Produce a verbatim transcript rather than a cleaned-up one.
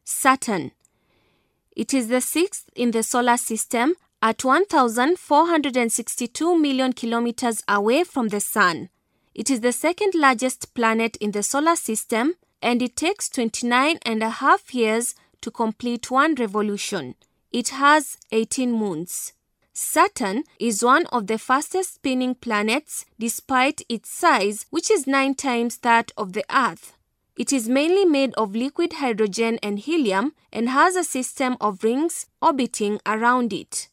Saturn. It is the sixth in the solar system at one thousand four hundred sixty-two million kilometers away from the Sun. It is the second largest planet in the solar system, and it takes twenty-nine and a half years to complete one revolution. It has eighteen moons. Saturn is one of the fastest spinning planets despite its size, which is nine times that of the Earth. It is mainly made of liquid hydrogen and helium and has a system of rings orbiting around it.